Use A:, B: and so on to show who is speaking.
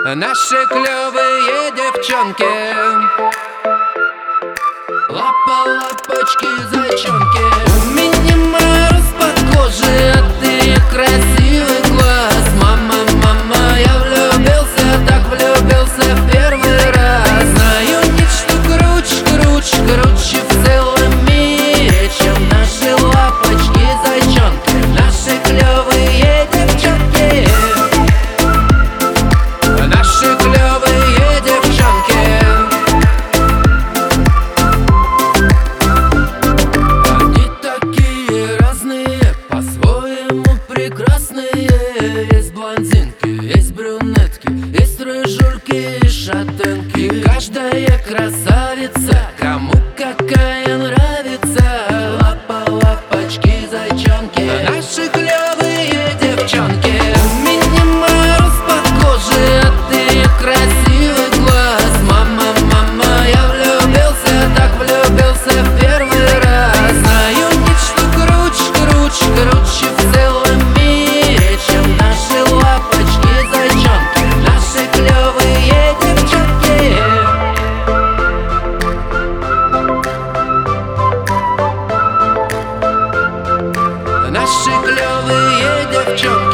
A: Наши клевые девчонки, лапочки, зайчонки. У меня мороз под кожей от ее красивых глаз. Мама, мама, я влюбился, так влюбился в первый раз. Знаю нечто круче в целом мире, чем наши лапочки, зайчонки. Наши клевые девчонки, наши клевые девчонки. Они такие разные, по-своему прекрасные. Есть блондинки, есть брюнетки, есть рыжульки и шатенки. Каждая красавица, кому какая нравится. Лапочки, зайчонки, наши клевые девчонки. У меня мороз под кожей от ее красивых глаз. Мама, мама, я влюбился, так влюбился в первый раз. Знаю нечто круче в целом мире, чем наши лапочки, зайчонки. Наши клевые девчонки. Наши клевые девчонки.